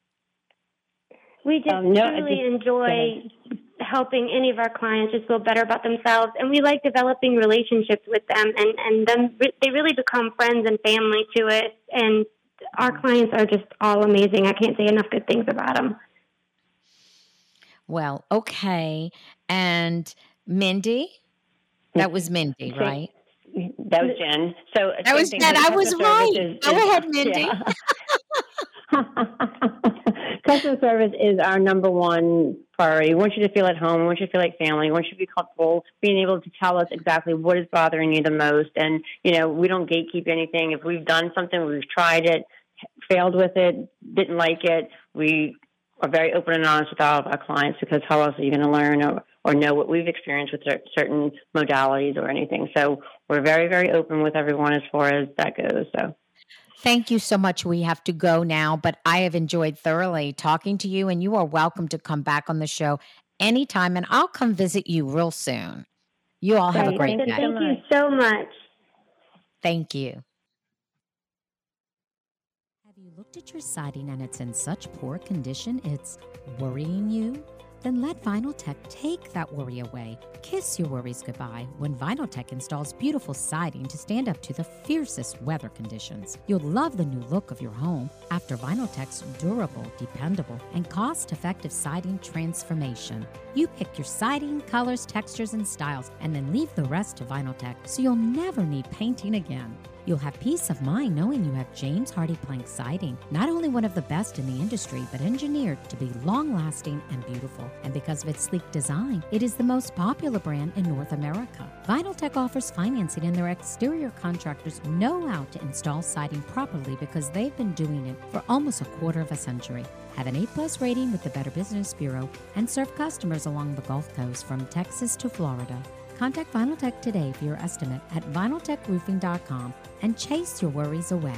We just Um, no, I truly just- enjoy helping any of our clients just feel better about themselves, and we like developing relationships with them, and and then re- they really become friends and family to it. And our clients are just all amazing. I can't say enough good things about them. Well, okay. And Mindy? That was Mindy, Same- right? That was Jen. So That was Jen. I was right. Go ahead, Mindy. Customer service is our number one priority. We want you to feel at home. We want you to feel like family. We want you to be comfortable being able to tell us exactly what is bothering you the most. And, you know, we don't gatekeep anything. If we've done something, we've tried it, failed with it, didn't like it, we are very open and honest with all of our clients, because how else are you going to learn or, or know what we've experienced with cer- certain modalities or anything? So we're very, very open with everyone as far as that goes. So. Thank you so much. We have to go now, but I have enjoyed thoroughly talking to you, and you are welcome to come back on the show anytime, and I'll come visit you real soon. You all have a great Thank day. you so much. Thank you. Have you looked at your siding and it's in such poor condition it's worrying you? Then let VinylTech take that worry away. Kiss your worries goodbye when VinylTech installs beautiful siding to stand up to the fiercest weather conditions. You'll love the new look of your home after VinylTech's durable, dependable, and cost-effective siding transformation. You pick your siding, colors, textures, and styles, and then leave the rest to VinylTech so you'll never need painting again. You'll have peace of mind knowing you have James Hardy Plank siding, not only one of the best in the industry, but engineered to be long-lasting and beautiful. And because of its sleek design, it is the most popular brand in North America. VinylTech offers financing, and their exterior contractors know how to install siding properly because they've been doing it for almost a quarter of a century. Have an A-plus rating with the Better Business Bureau and serve customers along the Gulf Coast from Texas to Florida. Contact VinylTech today for your estimate at vinyl tech roofing dot com and chase your worries away.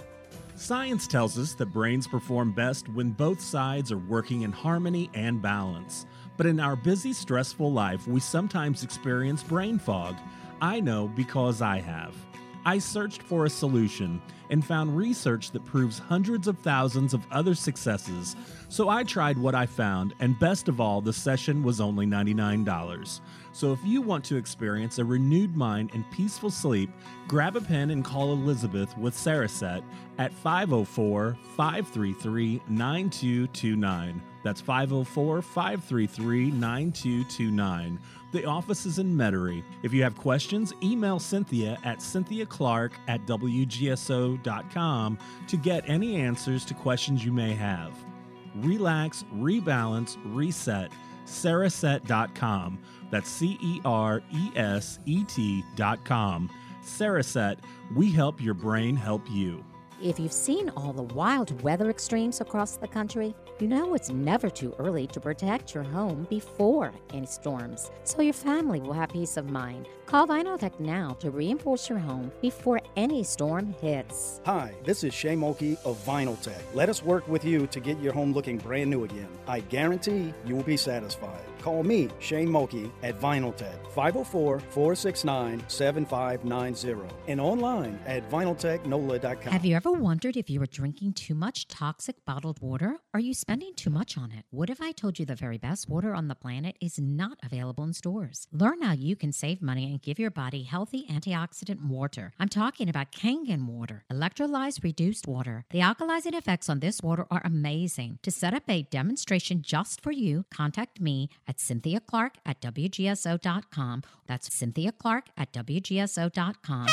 Science tells us that brains perform best when both sides are working in harmony and balance. But in our busy, stressful life, we sometimes experience brain fog. I know because I have. I searched for a solution and found research that proves hundreds of thousands of other successes. So I tried what I found, and best of all, the session was only ninety-nine dollars. So if you want to experience a renewed mind and peaceful sleep, grab a pen and call Elizabeth with Saracet at five oh four, five three three, nine two two nine. That's five oh four, five three three, nine two two nine. The office is in Metairie. If you have questions, email Cynthia at cynthia clark at w g s o dot com to get any answers to questions you may have. Relax, rebalance, reset. Cereset dot com. That's C E R E S E T dot com. Cereset, we help your brain help you. If you've seen all the wild weather extremes across the country, you know it's never too early to protect your home before any storms, so your family will have peace of mind. Call VinylTech now to reinforce your home before any storm hits. Hi, this is Shay Mulkey of VinylTech. Let us work with you to get your home looking brand new again. I guarantee you will be satisfied. Call me, Shane Mulkey, at Vinyltech, five oh four, four six nine, seven five nine zero, and online at vinyl tech nola dot com. Have you ever wondered if you were drinking too much toxic bottled water? Are you spending too much on it? What if I told you the very best water on the planet is not available in stores? Learn how you can save money and give your body healthy antioxidant water. I'm talking about Kangen water, electrolyzed reduced water. The alkalizing effects on this water are amazing. To set up a demonstration just for you, contact me at Cynthia Clark at W G S O dot com. That's Cynthia Clark at W G S O dot com.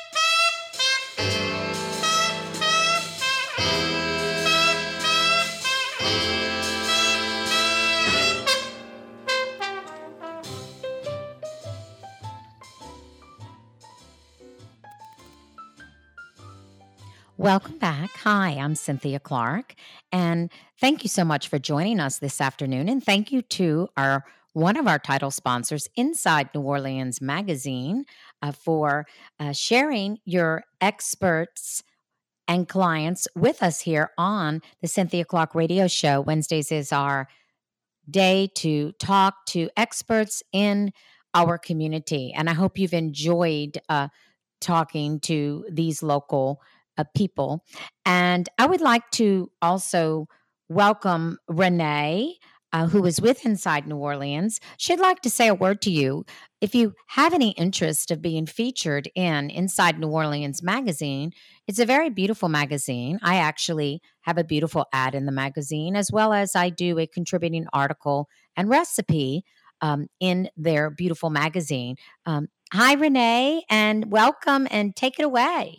Welcome back. Hi, I'm Cynthia Clark, and thank you so much for joining us this afternoon. And thank you to our one of our title sponsors, Inside New Orleans Magazine, uh, for uh, sharing your experts and clients with us here on the Cynthia Clark Radio Show. Wednesdays is our day to talk to experts in our community, and I hope you've enjoyed uh, talking to these local Uh, people. And I would like to also welcome Renee, uh, who is with Inside New Orleans. She'd like to say a word to you. If you have any interest of being featured in Inside New Orleans magazine, it's a very beautiful magazine. I actually have a beautiful ad in the magazine, as well as I do a contributing article and recipe um, in their beautiful magazine. Um, hi, Renee, and welcome, and take it away.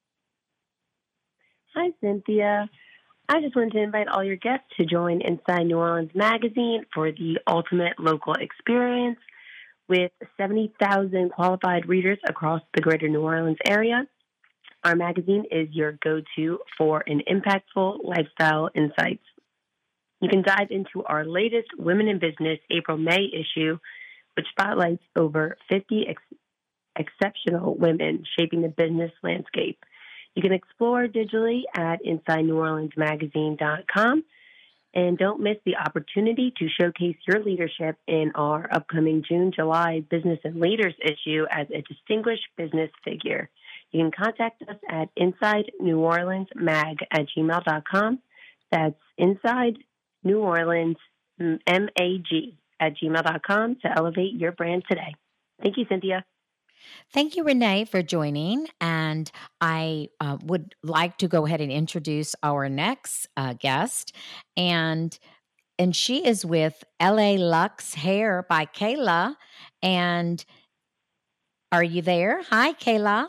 Hi, Cynthia. I just wanted to invite all your guests to join Inside New Orleans Magazine for the ultimate local experience with seventy thousand qualified readers across the greater New Orleans area. Our magazine is your go-to for an impactful lifestyle insights. You can dive into our latest Women in Business April-May issue, which spotlights over fifty ex- exceptional women shaping the business landscape. You can explore digitally at inside new orleans magazine dot com. And don't miss the opportunity to showcase your leadership in our upcoming June-July Business and Leaders issue as a distinguished business figure. You can contact us at inside new orleans mag at gmail dot com. That's inside new orleans mag at gmail dot com to elevate your brand today. Thank you, Cynthia. Thank you, Renee, for joining. And I uh, would like to go ahead and introduce our next uh, guest. And and she is with L A Lux Hair by Kayla. And are you there? Hi, Kayla.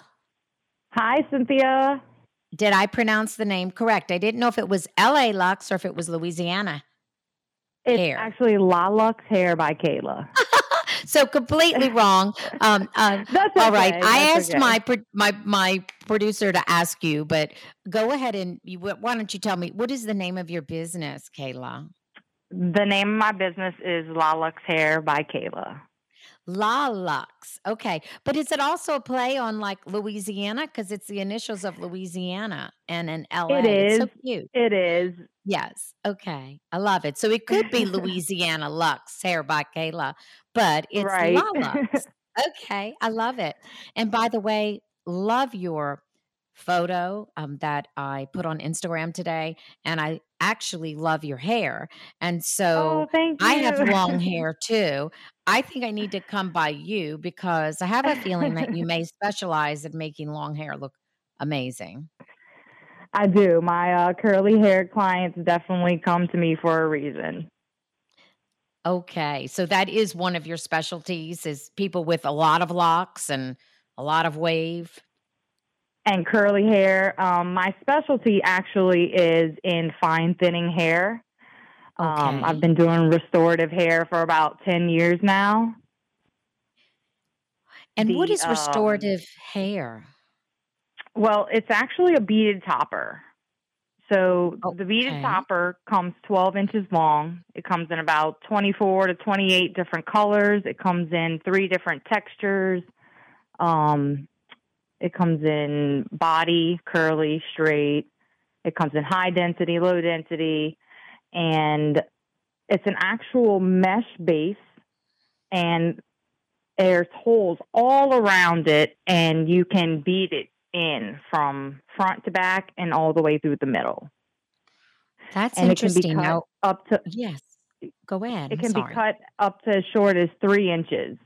Hi, Cynthia. Did I pronounce the name correct? I didn't know if it was L A Lux or if it was Louisiana It's Hair. actually La Lux Hair by Kayla. So completely wrong. Um, uh, That's all right. okay. I That's asked okay. my pro- my my producer to ask you, but go ahead and you, why don't you tell me what is the name of your business, Kayla? The name of my business is La Lux Hair by Kayla. La Lux. Okay, but is it also a play on like Louisiana because it's the initials of Louisiana and an L A? It It's is. so cute. It is. Yes. Okay. I love it. So it could be Louisiana Lux Hair by Kayla, but it's Right. La Lux. Okay. I love it. And by the way, love your photo um, that I put on Instagram today. And I actually love your hair. And so Oh, thank I have you. long hair too. I think I need to come by you because I have a feeling that you may specialize in making long hair look amazing. I do. My uh, curly hair clients definitely come to me for a reason. Okay. So that is one of your specialties is people with a lot of locks and a lot of wave. And curly hair. Um, my specialty actually is in fine thinning hair. Um, Okay. I've been doing restorative hair for about ten years now. And what The, is um, restorative hair? Well, it's actually a beaded topper. So the beaded Okay. topper comes twelve inches long. It comes in about twenty-four to twenty-eight different colors. It comes in three different textures. Um, it comes in body, curly, straight. It comes in high density, low density. And it's an actual mesh base and there's holes all around it, and you can beat it in from front to back and all the way through the middle. That's and interesting. It can be cut Now, up to yes, go ahead. It I'm can sorry. be cut up to as short as three inches.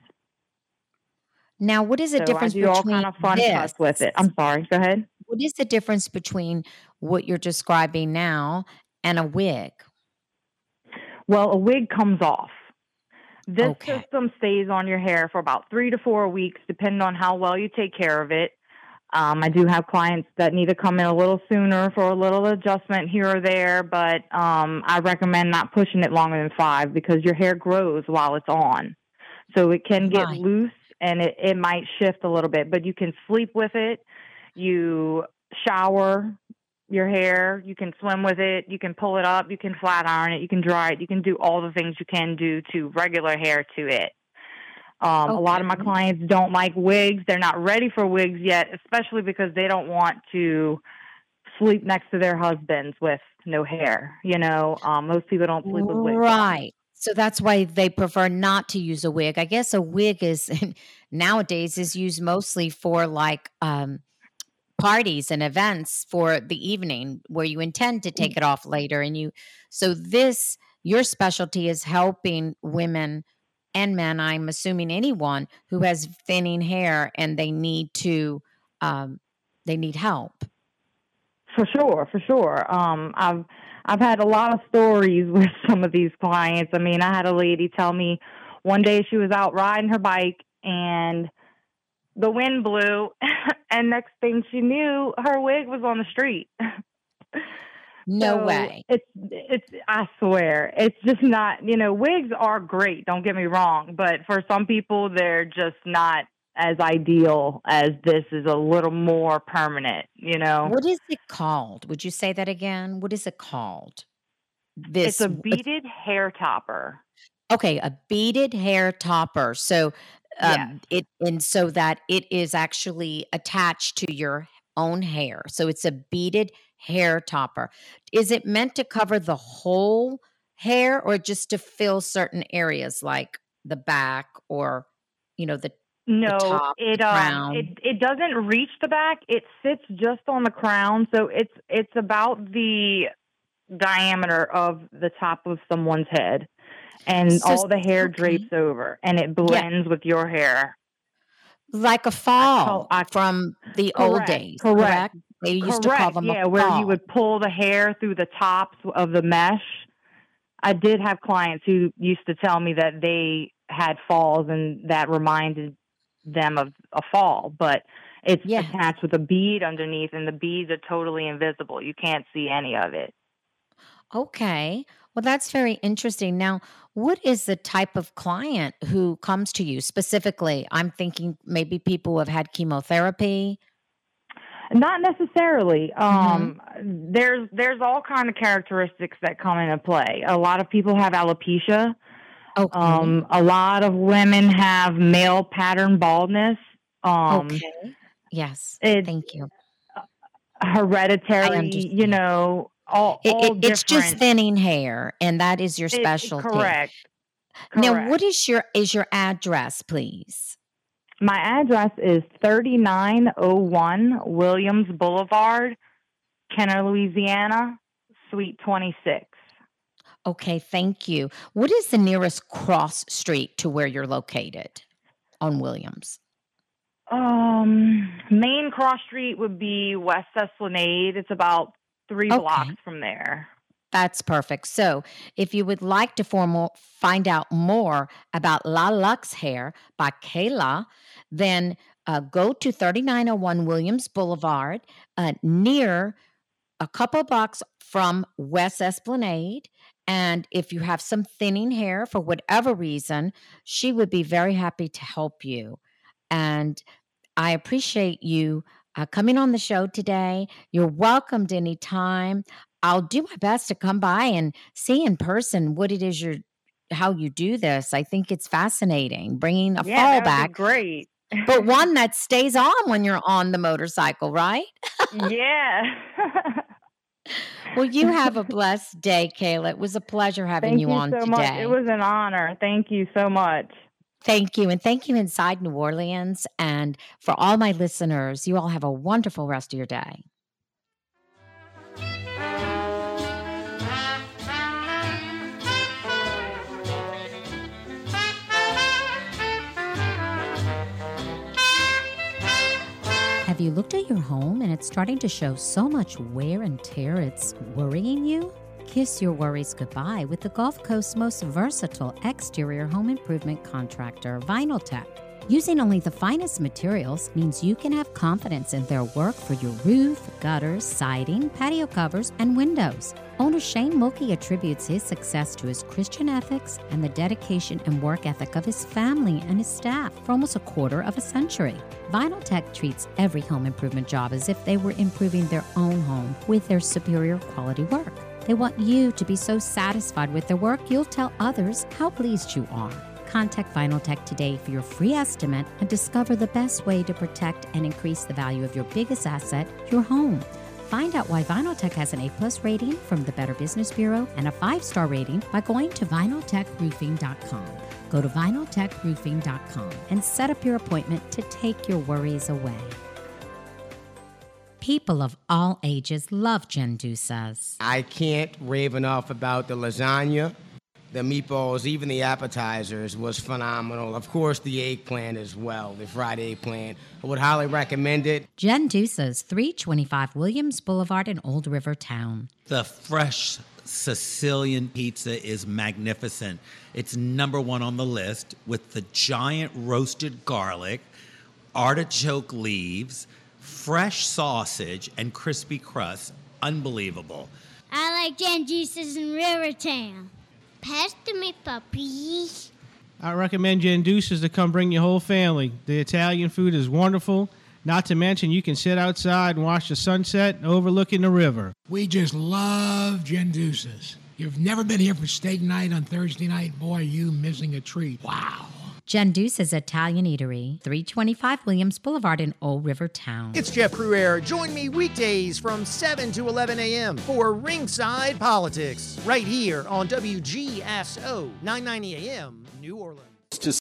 Now, what is the So difference I do all between kind of fun this? cuts with it. I'm sorry. Go ahead. What is the difference between what you're describing now and a wig? Well, a wig comes off. This Okay. system stays on your hair for about three to four weeks, depending on how well you take care of it. Um, I do have clients that need to come in a little sooner for a little adjustment here or there, but um, I recommend not pushing it longer than five because your hair grows while it's on. So it can get Right. loose and it, it might shift a little bit, but you can sleep with it. You shower your hair. You can swim with it. You can pull it up. You can flat iron it. You can dry it. You can do all the things you can do to regular hair to it. Um, A lot of my Okay. clients don't like wigs. They're not ready for wigs yet, especially because they don't want to sleep next to their husbands with no hair. You know, um, most people don't sleep with wigs on. Right. So that's why they prefer not to use a wig. I guess a wig is nowadays is used mostly for like um, parties and events for the evening where you intend to take it off later. And you, so this, your specialty is helping women and men, I'm assuming anyone who has thinning hair and they need to, um, they need help. For sure, for sure. Um, I've I've had a lot of stories with some of these clients. I mean, I had a lady tell me one day she was out riding her bike and the wind blew, and next thing she knew, her wig was on the street. No So way. It's it's I swear, it's just not, you know, wigs are great, don't get me wrong, but for some people they're just not as ideal as this is a little more permanent, you know. What is it called? Would you say that again? What is it called? It's This, a w- beaded hair topper. okay, a beaded hair topper. So, Yes. um, it, and so that it is actually attached to your own hair. So it's a beaded hair topper. Is it meant to cover the whole hair or just to fill certain areas like the back or, you know, the, the No, top, the it um crown? it it doesn't reach the back. It sits just on the crown, so it's it's about the diameter of the top of someone's head, and So, all the hair okay. drapes over, and it Yeah. blends with your hair. Like a I fall call I from the old correct, days, correct, correct? They used to call correct. them a Yeah, where you fall. would pull the hair through the tops of the mesh. I did have clients who used to tell me that they had falls, and that reminded them of a fall, but it's Yes. attached with a bead underneath, and the beads are totally invisible. You can't see any of it. Okay. Well, that's very interesting. Now, what is the type of client who comes to you specifically? I'm thinking maybe people who have had chemotherapy. Not necessarily. hmm Um, there's there's all kind of characteristics that come into play. A lot of people have alopecia. Okay. Um, a lot of women have male pattern baldness. Um, Okay. Yes. it's Thank you. I hereditary, you understand. know, all It, all it, it's just different. thinning hair, and that is your It, it- specialty. correct, Now, correct. what is your is your address, please? My address is thirty-nine oh one Williams Boulevard, Kenner, Louisiana, Suite twenty-six. Okay, thank you. What is the nearest cross street to where you're located on Williams? Um, Main Cross Street would be West Esplanade. It's about three blocks Okay. from there. That's perfect. So, if you would like to formal, find out more about La Lux Hair by Kayla, then uh, go to thirty-nine oh one Williams Boulevard, uh, near a couple blocks from West Esplanade. And if you have some thinning hair for whatever reason, she would be very happy to help you. And I appreciate you uh, coming on the show today. You're welcomed anytime. I'll do my best to come by and see in person what it is you're, how you do this. I think it's fascinating, bringing a Yeah, that would be fallback, great. but one that stays on when you're on the motorcycle, right? Yeah. Well, you have a blessed day, Kayla. It was a pleasure having Thank you you on so much. today. It was an honor. Thank you so much. Thank you. And thank you, Inside New Orleans. And for all my listeners, you all have a wonderful rest of your day. Have you looked at your home and it's starting to show so much wear and tear it's worrying you? Kiss your worries goodbye with the Gulf Coast's most versatile exterior home improvement contractor, VinylTech. Using only the finest materials means you can have confidence in their work for your roof, gutters, siding, patio covers, and windows. Owner Shane Mulkey attributes his success to his Christian ethics and the dedication and work ethic of his family and his staff for almost a quarter of a century. VinylTech treats every home improvement job as if they were improving their own home with their superior quality work. They want you to be so satisfied with their work, you'll tell others how pleased you are. Contact VinylTech today for your free estimate and discover the best way to protect and increase the value of your biggest asset, your home. Find out why VinylTech has an A-plus rating from the Better Business Bureau and a five-star rating by going to vinyl tech roofing dot com. Go to vinyl tech roofing dot com and set up your appointment to take your worries away. People of all ages love Gendusas. I can't rave enough about the lasagna, the meatballs, even the appetizers was phenomenal. Of course, the eggplant as well, the fried eggplant. I would highly recommend it. Gendusas, three twenty-five Williams Boulevard in Old River Town. The fresh Sicilian pizza is magnificent. It's number one on the list with the giant roasted garlic, artichoke leaves, fresh sausage, and crispy crust. Unbelievable. I like Gendusas in Rivertown. Pass to me, puppy. I recommend Gendusas to come bring your whole family. The Italian food is wonderful. Not to mention, you can sit outside and watch the sunset overlooking the river. We just love Gendusas. You've never been here for steak night on Thursday night? Boy, are you missing a treat. Wow. Gendusas Italian Eatery, three twenty-five Williams Boulevard in Old River Town. It's Jeff Crouere. Join me weekdays from seven to eleven a.m. for Ringside Politics, right here on W G S O, nine ninety A M, New Orleans. To